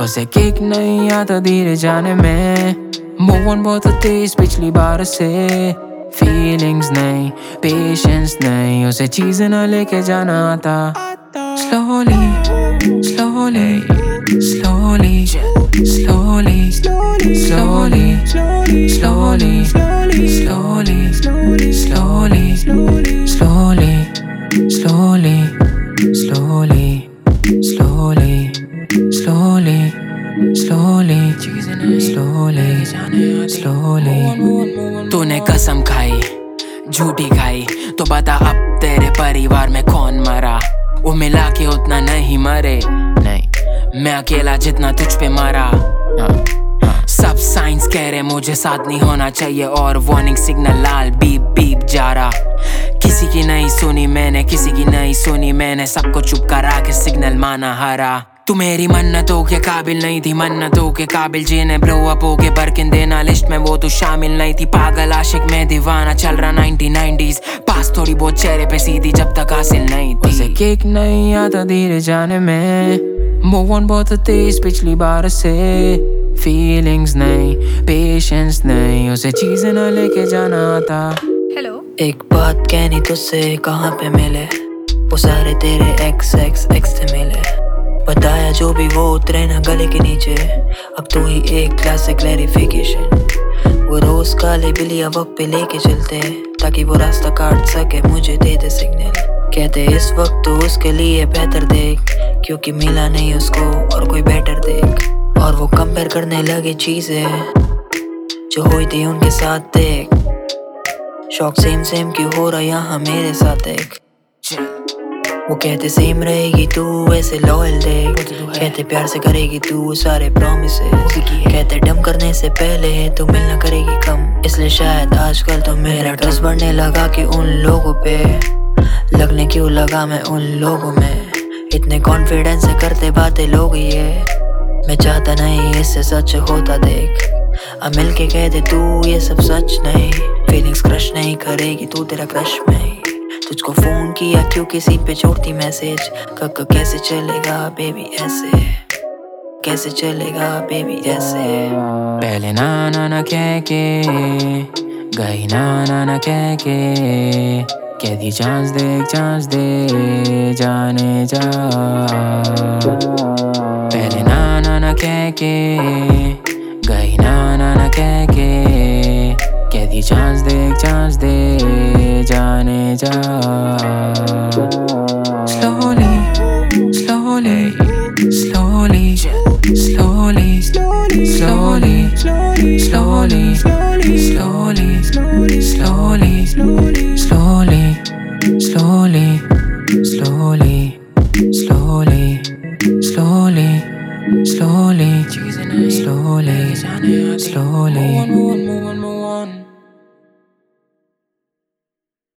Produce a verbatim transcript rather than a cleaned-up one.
उसे किक नहीं आता धीरे जाने में, मूव ऑन बहुत तेज पिछली बार से। फीलिंग्स नहीं, पेशेंस नहीं, उसे चीजें ना लेके जाना आता। Slowly, slowly, slowly, slowly, slowly, slowly, slowly, slowly, slowly, slowly, slowly, slowly, slowly, slowly, slowly, slowly. तूने कसम खाई, झूठी खाई, तो बता अब तेरे परिवार में कौन मरा? वो मिला के उतना नहीं मरे, नहीं मैं अकेला जितना तुझ पे मरा। हाँ, हाँ। सब साइंस कह रहे मुझे साथ नहीं होना चाहिए, और वार्निंग सिग्नल लाल बीप बीप जा रहा। किसी की नहीं सुनी मैंने, किसी की नहीं सुनी मैंने, सबको चुप करा के सिग्नल माना हारा। तू मेरी मन्नतों के काबिल नहीं थी, मन्नतों के काबिल जीने ब्लो अप हो के बरकिन देना लिस्ट में वो तू शामिल नहीं थी। पागल आशिक में दीवाना चल रहा नाइनटीन नाइंटीज़, पास थोड़ी बहुत चेहरे पे सीधी जब तक हासिल नहीं थी। उसे किक नहीं आता धीरे जाने में, मूव ऑन बहुत तेज पिछली बार से। फीलिंग्स नहीं, पेशेंस नहीं, उसे चीजें ना लेके जाना आता। हेलो, एक बात कहनी तुझसे, कहाँ पे मिले वो सारे तेरे एक्स एक्स एक्स से मिले। बताया जो भी वो उतरे ना गले के नीचे, अब तू ही एक क्लासिक क्लैरिफिकेशन। वो रोज काले बिलिया वक्त पे लेके चलते, ताकि वो रास्ता काट सके मुझे दे दे सिग्नल। कहते इस वक्त तो उसके लिए बेहतर देख, क्योंकि मिला नहीं उसको और कोई बेटर देख। और वो कंपेयर करने लगे चीजें जो हुई थी उनके साथ देख। शौक सेम सेम क्यों हो रहा यहाँ मेरे साथ देख। वो कहते सेम रहेगी तू ऐसे लॉयल देख, कहते प्यार से करेगी तू सारे प्रॉमिसेस, कहते डम करने से पहले तू मिलना करेगी कम। इसलिए शायद आजकल तो मेरा ट्रस्ट बढ़ने लगा कि उन लोगों पे लगने क्यों लगा मैं उन लोगों में। इतने कॉन्फिडेंस से करते बातें लोग ये, मैं चाहता नहीं इससे सच होता देख। अब मिल के कह दे तू ये सब सच नहीं, फीलिंग्स क्रश नहीं करेगी तू तेरा क्रश में। तुझको फोन किया क्यों किसी पे छोड़ती मैसेज, कब कैसे चलेगा बेबी ऐसे, कैसे चलेगा बेबी ऐसे। पहले ना ना ना कह के गई, ना ना ना कह के कह दी चांस दे चांस दे जाने जा। पहले ना ना ना कह के गई, ना ना ना कह के कह दी चांस दे चांस दे जाने जा। Slowly, slowly, slowly, slowly, slowly, slowly, slowly, slowly, slowly, slowly, slowly, slowly, slowly, slowly, slowly, slowly, slowly, slowly, slowly.